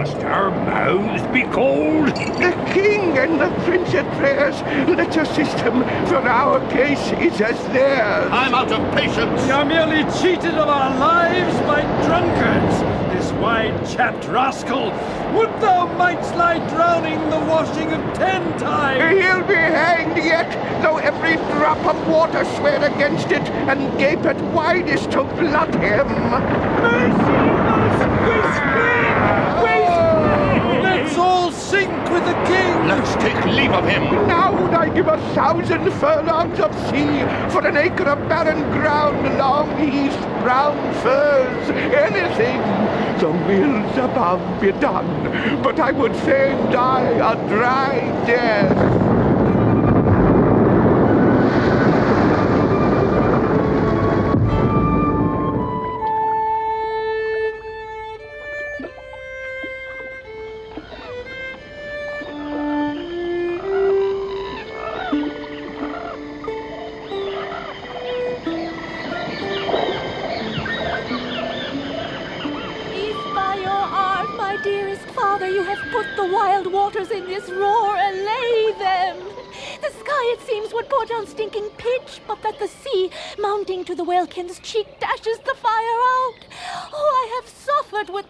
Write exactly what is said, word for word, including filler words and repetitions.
Must our mouths be cold? The king and the prince at prayers. Let's assist him, for our case is as theirs. I'm out of patience. We are merely cheated of our lives by drunkards. This wide-chapped rascal, would thou mightst lie drowning the washing of ten times. He'll be hanged yet, though every drop of water swear against it, and gape at widest to blood him. Mercy us! We scream! We scream! Let's all sink with the king! Let's take leave of him. Now would I give a thousand furlongs of sea for an acre of barren ground, long heath, brown furs, anything. The wills above be done, but I would fain die a dry death. Dearest father, you have put the wild waters in this roar, allay them. The sky, it seems, would pour down stinking pitch, but that the sea, mounting to the welkin's cheek, dashes the fire out. Oh, I have suffered with